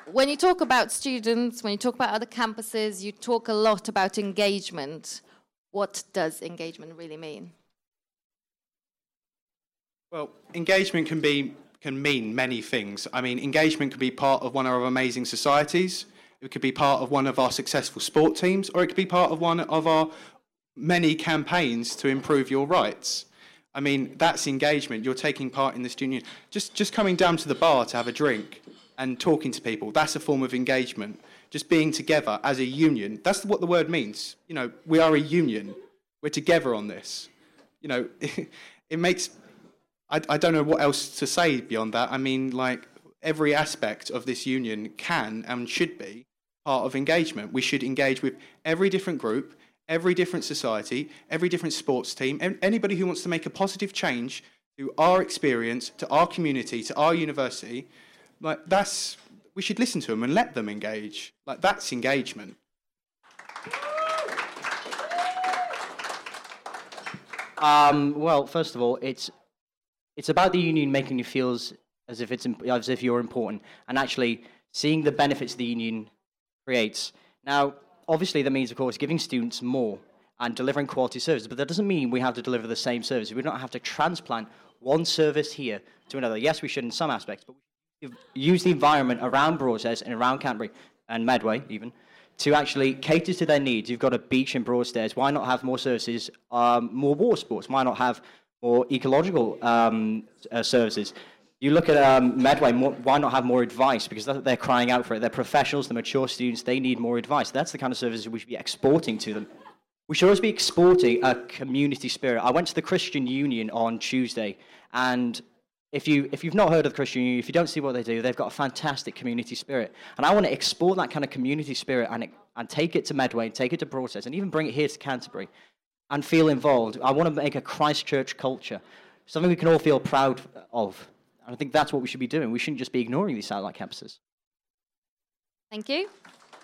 when you talk about students, when you talk about other campuses, you talk a lot about engagement. What does engagement really mean? Well, engagement can mean many things. I mean, engagement could be part of one of our amazing societies. It could be part of one of our successful sport teams, or it could be part of one of our many campaigns to improve your rights. I mean, that's engagement. You're taking part in the student union. Just coming down to the bar to have a drink and talking to people, that's a form of engagement. Just being together as a union, that's what the word means. You know, we are a union. We're together on this. You know, it makes... I don't know what else to say beyond that. I mean, like, every aspect of this union can and should be part of engagement. We should engage with every different group, every different society, every different sports team, and anybody who wants to make a positive change to our experience, to our community, to our university. Like, we should listen to them and let them engage. Like, that's engagement. Well, first of all, it's about the union making you feel as if you're important, and actually seeing the benefits the union creates. Now, obviously, that means, of course, giving students more and delivering quality services, but that doesn't mean we have to deliver the same service. We don't have to transplant one service here to another. Yes, we should in some aspects, but we should use the environment around Broadstairs and around Canterbury and Medway even to actually cater to their needs. You've got a beach in Broadstairs. Why not have more services, more water sports? Why not have more ecological services? You look at Medway, why not have more advice? Because they're crying out for it. They're professionals, they're mature students, they need more advice. That's the kind of services we should be exporting to them. We should always be exporting a community spirit. I went to the Christian Union on Tuesday, and if you've not heard of the Christian Union, if you don't see what they do, they've got a fantastic community spirit. And I want to export that kind of community spirit and take it to Medway, and take it to Broadstairs, and even bring it here to Canterbury and feel involved. I want to make a Christchurch culture, something we can all feel proud of. And I think that's what we should be doing. We shouldn't just be ignoring these satellite campuses. Thank you.